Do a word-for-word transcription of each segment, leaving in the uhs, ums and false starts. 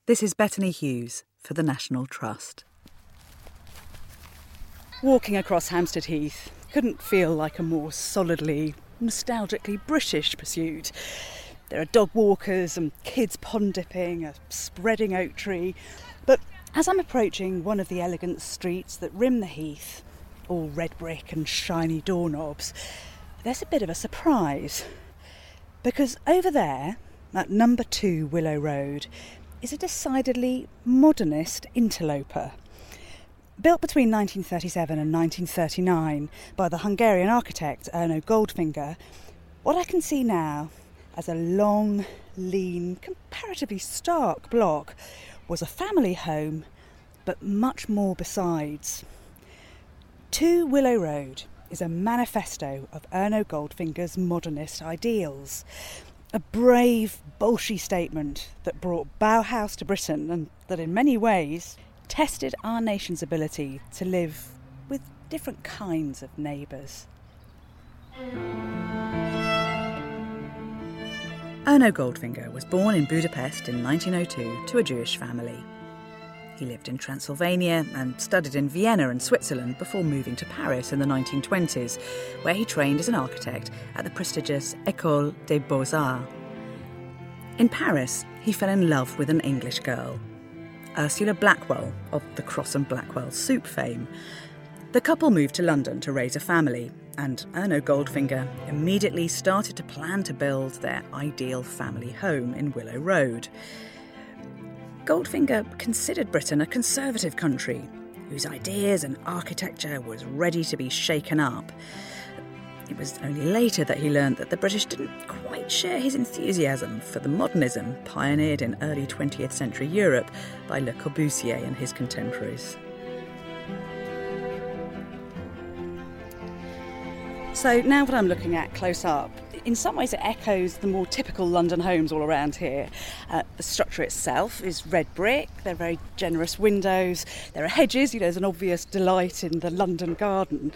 This is Bethany Hughes for the National Trust. Walking across Hampstead Heath couldn't feel like a more solidly, nostalgically British pursuit. There are dog walkers and kids pond dipping, a spreading oak tree. But as I'm approaching one of the elegant streets that rim the heath, all red brick and shiny doorknobs, there's a bit of a surprise. Because over there, at number two Willow Road, is a decidedly modernist interloper. Built between nineteen thirty-seven and nineteen thirty-nine by the Hungarian architect Erno Goldfinger, what I can see now as a long, lean, comparatively stark block was a family home, but much more besides. two Willow Road is a manifesto of Erno Goldfinger's modernist ideals. A brave, bolshy statement that brought Bauhaus to Britain and that in many ways tested our nation's ability to live with different kinds of neighbours. Erno Goldfinger was born in Budapest in nineteen oh two to a Jewish family. He lived in Transylvania and studied in Vienna and Switzerland before moving to Paris in the nineteen twenties, where he trained as an architect at the prestigious École des Beaux-Arts. In Paris, he fell in love with an English girl, Ursula Blackwell of the Cross and Blackwell soup fame. The couple moved to London to raise a family, and Erno Goldfinger immediately started to plan to build their ideal family home in Willow Road. Goldfinger considered Britain a conservative country whose ideas and architecture was ready to be shaken up. It was only later that he learned that the British didn't quite share his enthusiasm for the modernism pioneered in early twentieth century Europe by Le Corbusier and his contemporaries. So now that I'm looking at close up, in some ways it echoes the more typical London homes all around here. Uh, the structure itself is red brick, they're very generous windows, there are hedges, you know, there's an obvious delight in the London garden.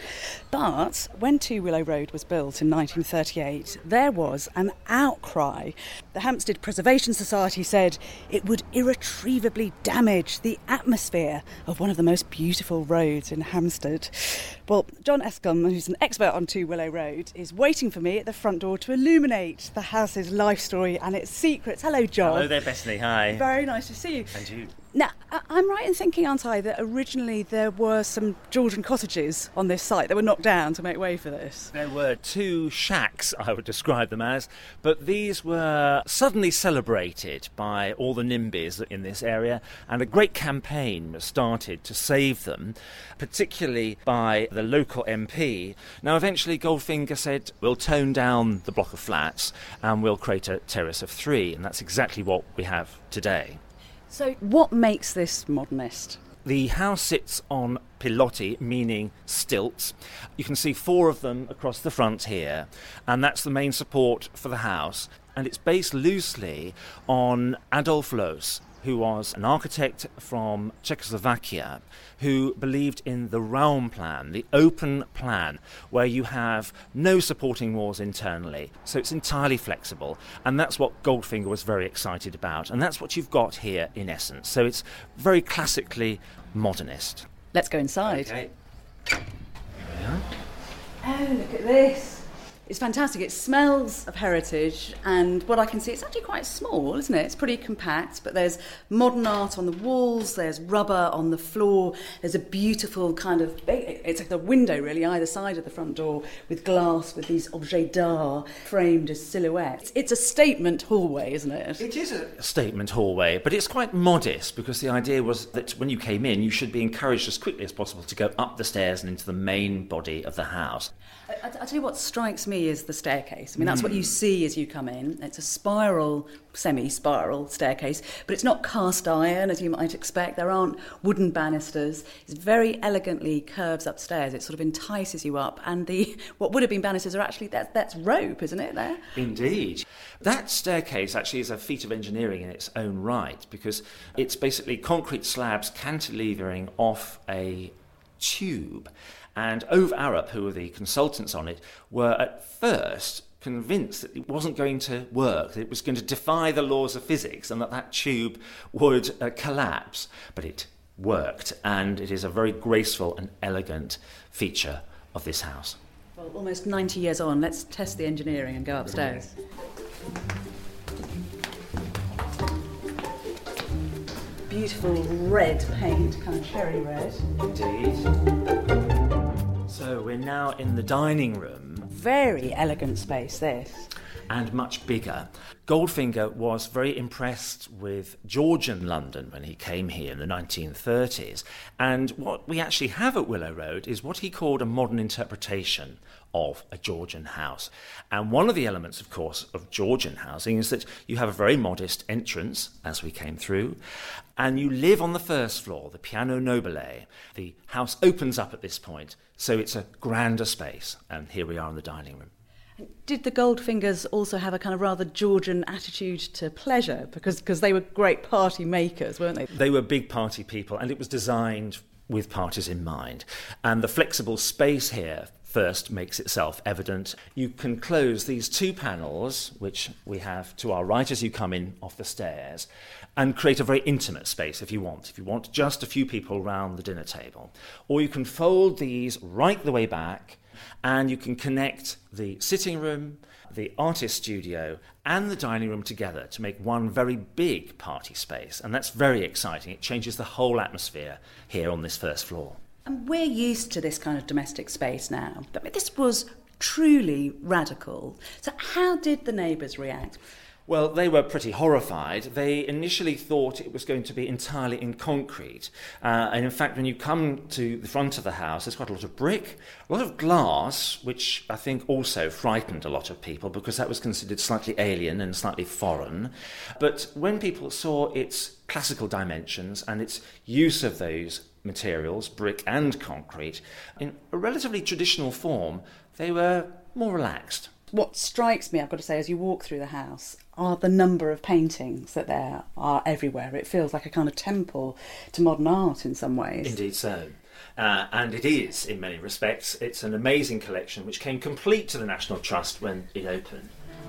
But when two Willow Road was built in nineteen thirty-eight, there was an outcry. The Hampstead Preservation Society said it would irretrievably damage the atmosphere of one of the most beautiful roads in Hampstead. Well, John Escombe, who's an expert on two Willow Road, is waiting for me at the front door to illuminate the house's life story and its secrets. Hello, John. Hello there, Bethany. Hi. Very nice to see you. And you. Now, I'm right in thinking, aren't I, that originally there were some Georgian cottages on this site that were knocked down to make way for this? There were two shacks, I would describe them as, but these were suddenly celebrated by all the NIMBYs in this area, and a great campaign was started to save them, particularly by the local M P. Now, eventually Goldfinger said, we'll tone down the block of flats and we'll create a terrace of three, and that's exactly what we have today. So what makes this modernist? The house sits on pilotti, meaning stilts. You can see four of them across the front here, and that's the main support for the house. And it's based loosely on Adolf Loos, who was an architect from Czechoslovakia who believed in the Raum plan, the open plan, where you have no supporting walls internally. So it's entirely flexible, and that's what Goldfinger was very excited about, and that's what you've got here in essence. So it's very classically modernist. Let's go inside. Okay. Here we are. Oh, look at this. It's fantastic. It smells of heritage, and what I can see, it's actually quite small, isn't it? It's pretty compact, but there's modern art on the walls, there's rubber on the floor, there's a beautiful kind of, it's like a window really, either side of the front door, with glass, with these objets d'art framed as silhouettes. It's a statement hallway, isn't it? It is a statement hallway, but it's quite modest, because the idea was that when you came in, you should be encouraged as quickly as possible to go up the stairs and into the main body of the house. I, I tell you what strikes me is the staircase. I mean, that's mm. what you see as you come in. It's a spiral, semi-spiral staircase, but it's not cast iron, as you might expect. There aren't wooden banisters. It's very elegantly curves upstairs. It sort of entices you up, and the what would have been banisters are actually, that, that's rope, isn't it, there? Indeed. That staircase actually is a feat of engineering in its own right, because it's basically concrete slabs cantilevering off a tube. And Ove Arup, who were the consultants on it, were at first convinced that it wasn't going to work, that it was going to defy the laws of physics and that that tube would uh, collapse. But it worked, and it is a very graceful and elegant feature of this house. Well, almost ninety years on, let's test the engineering and go upstairs. Beautiful red paint, kind of cherry red. Indeed. So we're now in the dining room. Very elegant space, this. And much bigger. Goldfinger was very impressed with Georgian London when he came here in the nineteen thirties. And what we actually have at Willow Road is what he called a modern interpretation of a Georgian house. And one of the elements, of course, of Georgian housing is that you have a very modest entrance, as we came through, and you live on the first floor, the Piano Nobile. The house opens up at this point, so it's a grander space. And here we are in the dining room. Did the Goldfingers also have a kind of rather Georgian attitude to pleasure? Because because they were great party makers, weren't they? They were big party people, and it was designed with parties in mind. And the flexible space here first makes itself evident. You can close these two panels, which we have to our right as you come in off the stairs, and create a very intimate space if you want. If you want just a few people round the dinner table. Or you can fold these right the way back, and you can connect the sitting room, the artist studio, and the dining room together to make one very big party space. And that's very exciting. It changes the whole atmosphere here on this first floor. And we're used to this kind of domestic space now. But this was truly radical. So how did the neighbours react? Well, they were pretty horrified. They initially thought it was going to be entirely in concrete. Uh, and in fact, when you come to the front of the house, there's quite a lot of brick, a lot of glass, which I think also frightened a lot of people because that was considered slightly alien and slightly foreign. But when people saw its classical dimensions and its use of those materials, brick and concrete, in a relatively traditional form, they were more relaxed. What strikes me, I've got to say, as you walk through the house, are the number of paintings that there are everywhere. It feels like a kind of temple to modern art in some ways. Indeed so. Uh, and it is, in many respects. It's an amazing collection which came complete to the National Trust when it opened.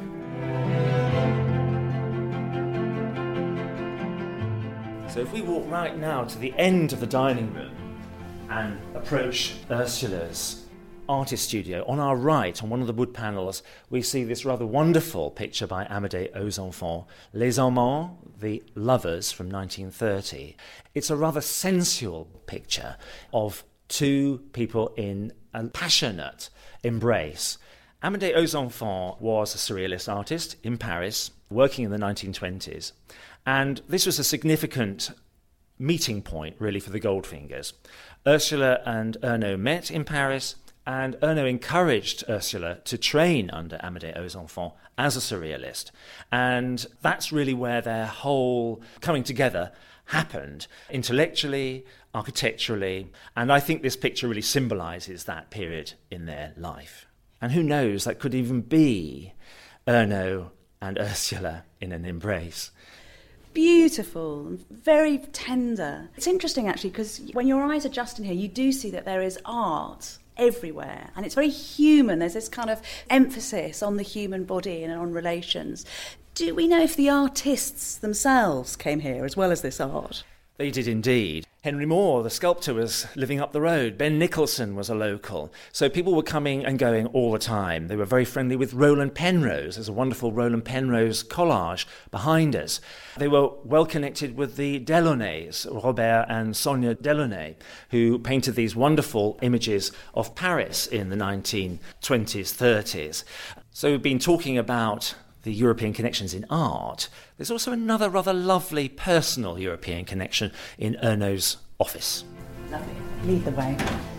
So if we walk right now to the end of the dining room and approach Ursula's artist studio, on our right, on one of the wood panels, we see this rather wonderful picture by Amédée aux Enfants, Les Amants, the Lovers, from nineteen thirty. It's a rather sensual picture of two people in a passionate embrace. Amédée aux Enfants was a surrealist artist in Paris, working in the nineteen twenties. And this was a significant meeting point, really, for the Goldfingers. Ursula and Ernaud met in Paris, and Ernaud encouraged Ursula to train under Amédée aux Enfants as a surrealist. And that's really where their whole coming together happened, intellectually, architecturally, and I think this picture really symbolises that period in their life. And who knows, that could even be Ernaud and Ursula in an embrace. Beautiful, very tender. It's interesting, actually, because when your eyes adjust in here, you do see that there is art everywhere, and it's very human. There's this kind of emphasis on the human body and on relations. Do we know if the artists themselves came here as well as this art? They did indeed. Henry Moore, the sculptor, was living up the road. Ben Nicholson was a local. So people were coming and going all the time. They were very friendly with Roland Penrose. There's a wonderful Roland Penrose collage behind us. They were well connected with the Delaunay's, Robert and Sonia Delaunay, who painted these wonderful images of Paris in the nineteen twenties, thirties. So we've been talking about the European connections in art. There's also another rather lovely personal European connection in Ernaud's office. Lovely. Lead the way.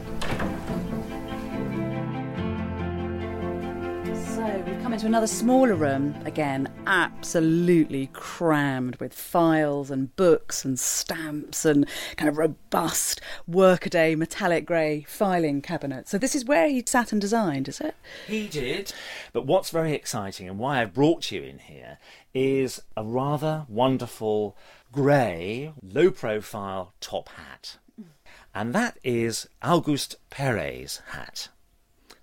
So we've come into another smaller room, again, absolutely crammed with files and books and stamps and kind of robust workaday metallic grey filing cabinets. So this is where he sat and designed, is it? He did. But what's very exciting and why I brought you in here is a rather wonderful grey, low-profile top hat. And that is Auguste Perret's hat.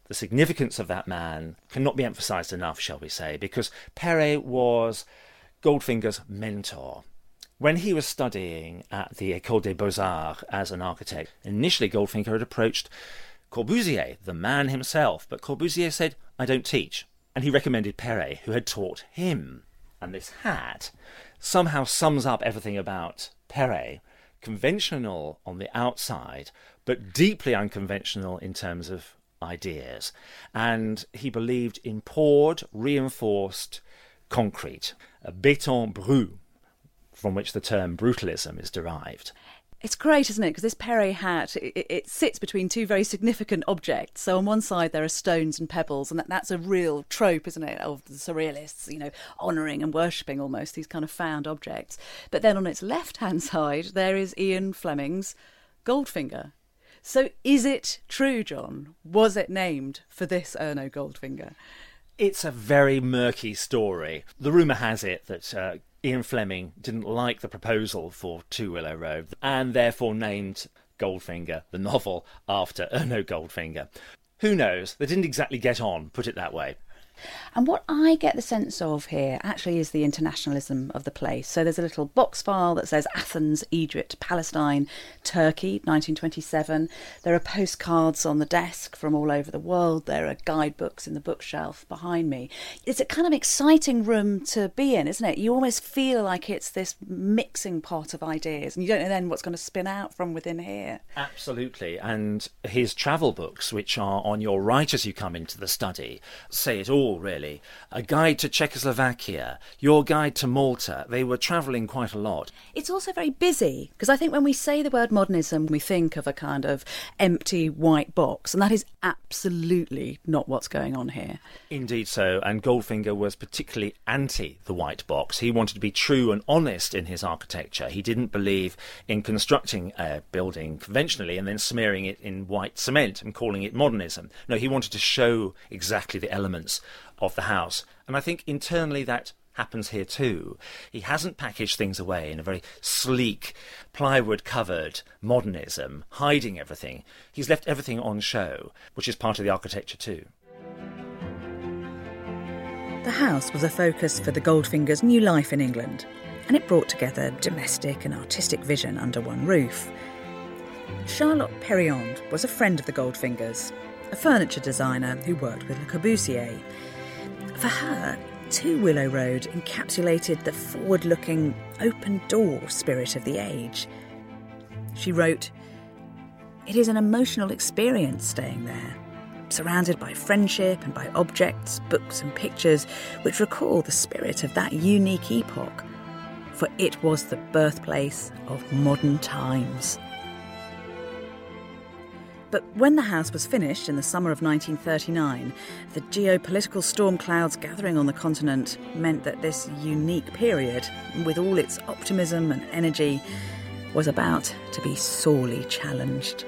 The significance of that man cannot be emphasised enough, shall we say, because Perret was Goldfinger's mentor. When he was studying at the École des Beaux-Arts as an architect, initially Goldfinger had approached Corbusier, the man himself, but Corbusier said, "I don't teach." And he recommended Perret, who had taught him. And this hat somehow sums up everything about Perret. Conventional on the outside, but deeply unconventional in terms of ideas. And he believed in poured, reinforced concrete, a béton brut, from which the term brutalism is derived. It's great, isn't it? Because this Perret hat, it, it sits between two very significant objects. So on one side there are stones and pebbles, and that, that's a real trope, isn't it, of the surrealists, you know, honouring and worshipping almost these kind of found objects. But then on its left-hand side there is Ian Fleming's Goldfinger. So is it true, John? Was it named for this Erno Goldfinger? It's a very murky story. The rumour has it that uh, Ian Fleming didn't like the proposal for Two Willow Road and therefore named Goldfinger, the novel, after Erno Goldfinger. Who knows? They didn't exactly get on, put it that way. And what I get the sense of here actually is the internationalism of the place. So there's a little box file that says Athens, Egypt, Palestine, Turkey, nineteen twenty-seven. There are postcards on the desk from all over the world. There are guidebooks in the bookshelf behind me. It's a kind of exciting room to be in, isn't it? You almost feel like it's this mixing pot of ideas, and you don't know then what's going to spin out from within here. Absolutely. And his travel books, which are on your right as you come into the study, say it all. Really. A guide to Czechoslovakia, your guide to Malta. They were travelling quite a lot. It's also very busy, because I think when we say the word modernism, we think of a kind of empty white box, and that is absolutely not what's going on here. Indeed so, and Goldfinger was particularly anti the white box. He wanted to be true and honest in his architecture. He didn't believe in constructing a building conventionally and then smearing it in white cement and calling it modernism. No, he wanted to show exactly the elements of the house. And I think internally that happens here too. He hasn't packaged things away in a very sleek, plywood-covered modernism, hiding everything. He's left everything on show, which is part of the architecture too. The house was a focus for the Goldfingers' new life in England, and it brought together domestic and artistic vision under one roof. Charlotte Perriand was a friend of the Goldfingers, a furniture designer who worked with Le Corbusier. For her, Two Willow Road encapsulated the forward-looking, open-door spirit of the age. She wrote, "It is an emotional experience staying there, surrounded by friendship and by objects, books and pictures which recall the spirit of that unique epoch, for it was the birthplace of modern times." But when the house was finished in the summer of nineteen thirty-nine, the geopolitical storm clouds gathering on the continent meant that this unique period, with all its optimism and energy, was about to be sorely challenged.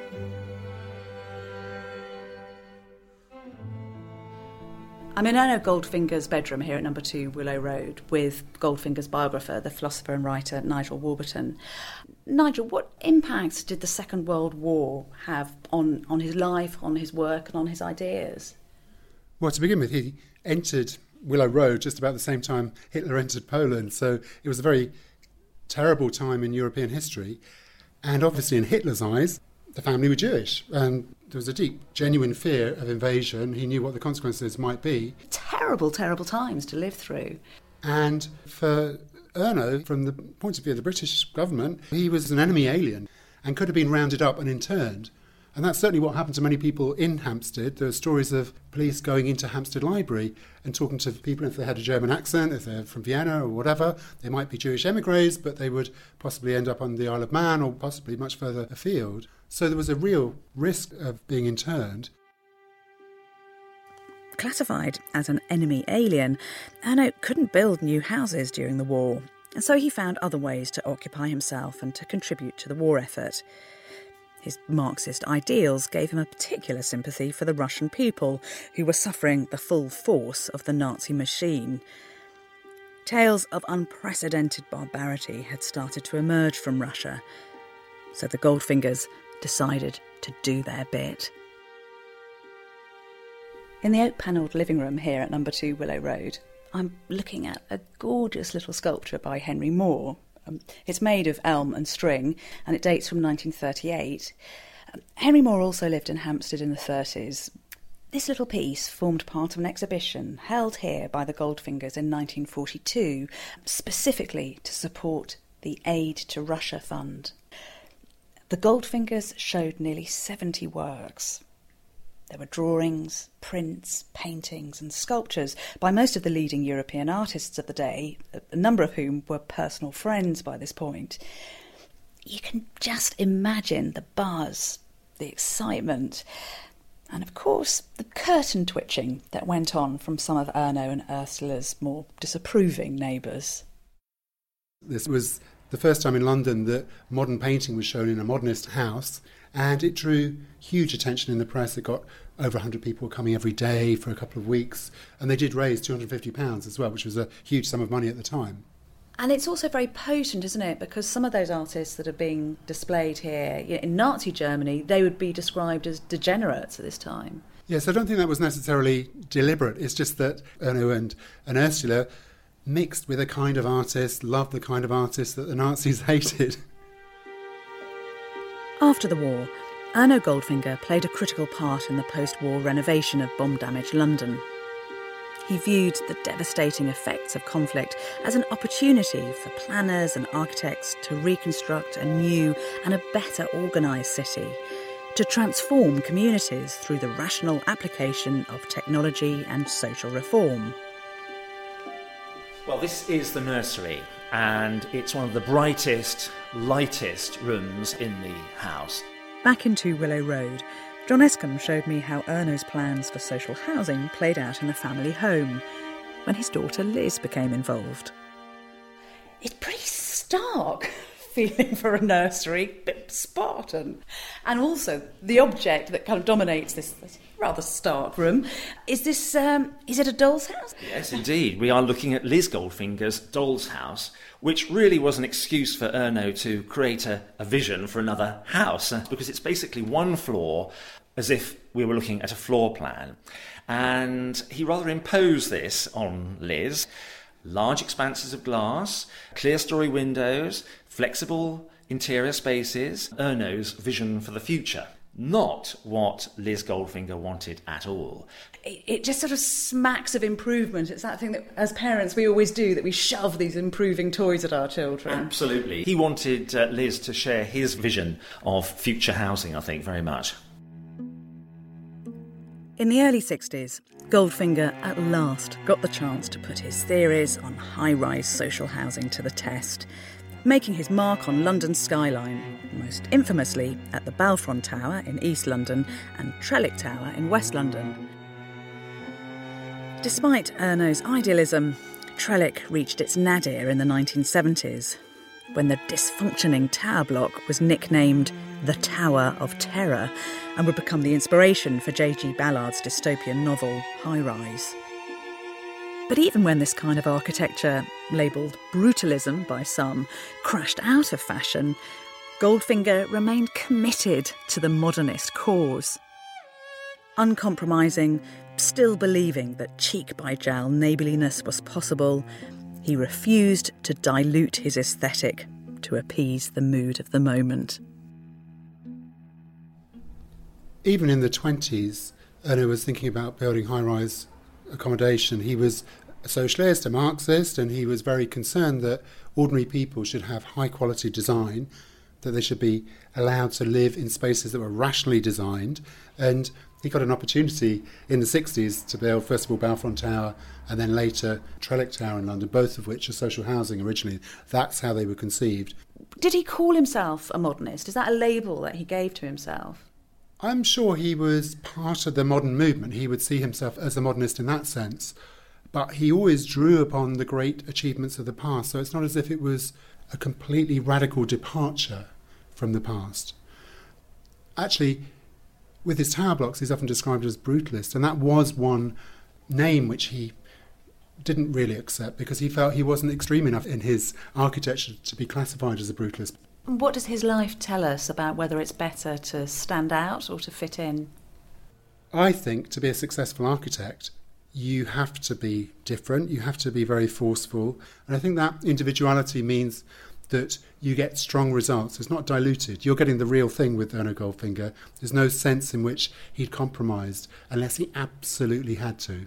I'm in Erno Goldfinger's bedroom here at number two Willow Road with Goldfinger's biographer, the philosopher and writer Nigel Warburton. Nigel, what impact did the Second World War have on, on his life, on his work and on his ideas? Well, to begin with, he entered Willow Road just about the same time Hitler entered Poland, so it was a very terrible time in European history. And obviously in Hitler's eyes, the family were Jewish, and there was a deep, genuine fear of invasion. He knew what the consequences might be. Terrible, terrible times to live through. And for Erno, from the point of view of the British government, he was an enemy alien and could have been rounded up and interned. And that's certainly what happened to many people in Hampstead. There are stories of police going into Hampstead Library and talking to people if they had a German accent, if they're from Vienna or whatever. They might be Jewish emigres, but they would possibly end up on the Isle of Man or possibly much further afield. So there was a real risk of being interned. Classified as an enemy alien, Erno couldn't build new houses during the war, and so he found other ways to occupy himself and to contribute to the war effort. His Marxist ideals gave him a particular sympathy for the Russian people, who were suffering the full force of the Nazi machine. Tales of unprecedented barbarity had started to emerge from Russia, so the Goldfingers decided to do their bit. In the oak-panelled living room here at number two Willow Road, I'm looking at a gorgeous little sculpture by Henry Moore. Um, it's made of elm and string, and it dates from nineteen thirty-eight. Um, Henry Moore also lived in Hampstead in the thirties. This little piece formed part of an exhibition held here by the Goldfingers in nineteen forty-two, specifically to support the Aid to Russia Fund. The Goldfingers showed nearly seventy works. There were drawings, prints, paintings and sculptures by most of the leading European artists of the day, a number of whom were personal friends by this point. You can just imagine the buzz, the excitement, and of course the curtain twitching that went on from some of Erno and Ursula's more disapproving neighbours. This was the first time in London that modern painting was shown in a modernist house, and it drew huge attention in the press. It got over one hundred people coming every day for a couple of weeks, and they did raise two hundred fifty pounds as well, which was a huge sum of money at the time. And it's also very potent, isn't it? Because some of those artists that are being displayed here, you know, in Nazi Germany, they would be described as degenerates at this time. Yes, I don't think that was necessarily deliberate. It's just that Erno and, and Ursula mixed with a kind of artist, loved the kind of artist that the Nazis hated. After the war, Erno Goldfinger played a critical part in the post-war renovation of bomb-damaged London. He viewed the devastating effects of conflict as an opportunity for planners and architects to reconstruct a new and a better organised city, to transform communities through the rational application of technology and social reform. Well, this is the nursery, and it's one of the brightest, lightest rooms in the house. Back in two Willow Road, John Escombe showed me how Erno's plans for social housing played out in the family home when his daughter Liz became involved. It's pretty stark feeling for a nursery, a bit Spartan. And also, the object that kind of dominates this, this rather stark room, is this, um, is it a doll's house? Yes, indeed. We are looking at Liz Goldfinger's doll's house, which really was an excuse for Erno to create a, a vision for another house, uh, because it's basically one floor, as if we were looking at a floor plan. And he rather imposed this on Liz. Large expanses of glass, clear story windows, flexible interior spaces, Erno's vision for the future. Not what Liz Goldfinger wanted at all. It, it just sort of smacks of improvement. It's that thing that, as parents, we always do, that we shove these improving toys at our children. Absolutely. He wanted uh, Liz to share his vision of future housing, I think, very much. In the early sixties, Goldfinger at last got the chance to put his theories on high-rise social housing to the test, making his mark on London's skyline, most infamously at the Balfron Tower in East London and Trellick Tower in West London. Despite Erno's idealism, Trellick reached its nadir in the nineteen seventies, when the dysfunctioning tower block was nicknamed the Tower of Terror and would become the inspiration for J G Ballard's dystopian novel High Rise. But even when this kind of architecture, labelled brutalism by some, crashed out of fashion, Goldfinger remained committed to the modernist cause. Uncompromising, still believing that cheek-by-jowl neighbourliness was possible, he refused to dilute his aesthetic to appease the mood of the moment. Even in the twenties, Erno was thinking about building high-rise accommodation. He was a socialist, a Marxist, and he was very concerned that ordinary people should have high-quality design, that they should be allowed to live in spaces that were rationally designed. And he got an opportunity in the sixties to build, first of all, Balfron Tower and then later Trellick Tower in London, both of which are social housing originally. That's how they were conceived. Did he call himself a modernist? Is that a label that he gave to himself? I'm sure he was part of the modern movement. He would see himself as a modernist in that sense. But he always drew upon the great achievements of the past. So it's not as if it was a completely radical departure from the past. Actually, with his tower blocks, he's often described as brutalist. And that was one name which he didn't really accept because he felt he wasn't extreme enough in his architecture to be classified as a brutalist. What does his life tell us about whether it's better to stand out or to fit in? I think to be a successful architect, you have to be different, you have to be very forceful. And I think that individuality means that you get strong results. It's not diluted. You're getting the real thing with Erno Goldfinger. There's no sense in which he'd compromised unless he absolutely had to.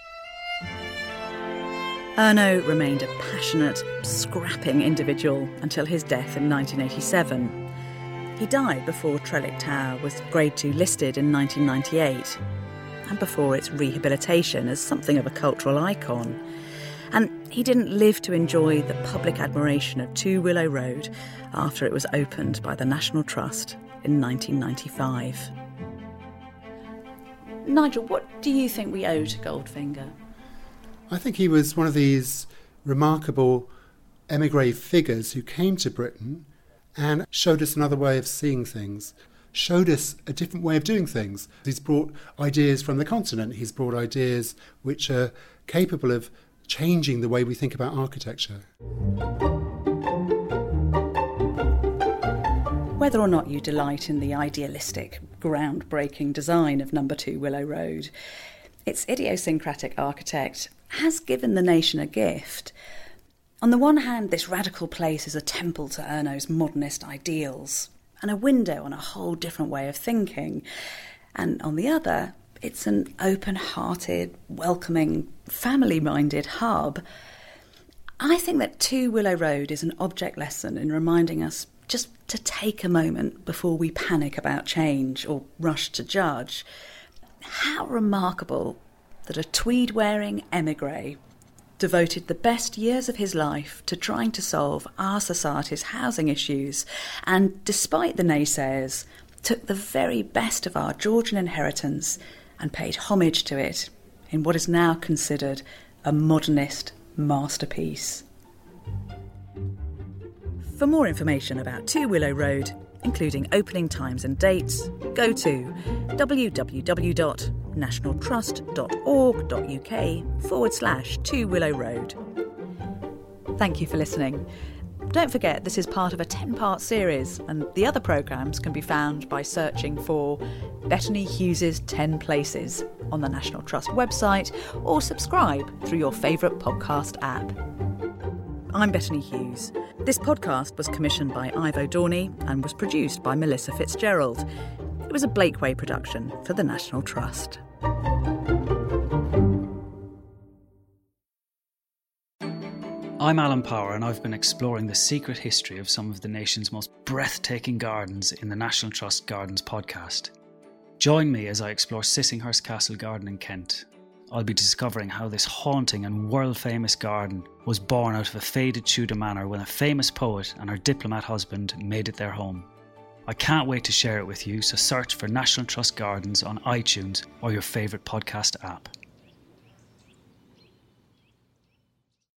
Erno remained a passionate, scrapping individual until his death in nineteen eighty-seven. He died before Trellick Tower was Grade two listed in nineteen ninety-eight, and before its rehabilitation as something of a cultural icon. And he didn't live to enjoy the public admiration of Two Willow Road after it was opened by the National Trust in nineteen ninety-five. Nigel, what do you think we owe to Goldfinger? I think he was one of these remarkable émigré figures who came to Britain and showed us another way of seeing things, showed us a different way of doing things. He's brought ideas from the continent. He's brought ideas which are capable of changing the way we think about architecture. Whether or not you delight in the idealistic, groundbreaking design of Number Two Willow Road, its idiosyncratic architect has given the nation a gift. On the one hand, this radical place is a temple to Erno's modernist ideals and a window on a whole different way of thinking. And on the other, it's an open-hearted, welcoming, family-minded hub. I think that Two Willow Road is an object lesson in reminding us just to take a moment before we panic about change or rush to judge. How remarkable that a tweed-wearing émigré devoted the best years of his life to trying to solve our society's housing issues and, despite the naysayers, took the very best of our Georgian inheritance and paid homage to it in what is now considered a modernist masterpiece. For more information about Two Willow Road, including opening times and dates, go to www.nationaltrust.org.uk forward slash Two Willow Road. Thank you for listening. Don't forget this is part of a ten-part series, and the other programmes can be found by searching for Bettany Hughes's ten Places on the National Trust website or subscribe through your favourite podcast app. I'm Bettany Hughes. This podcast was commissioned by Ivo Dorney and was produced by Melissa Fitzgerald. It was a Blakeway production for the National Trust. I'm Alan Power, and I've been exploring the secret history of some of the nation's most breathtaking gardens in the National Trust Gardens podcast. Join me as I explore Sissinghurst Castle Garden in Kent. I'll be discovering how this haunting and world-famous garden was born out of a faded Tudor manor when a famous poet and her diplomat husband made it their home. I can't wait to share it with you, so search for National Trust Gardens on iTunes or your favourite podcast app.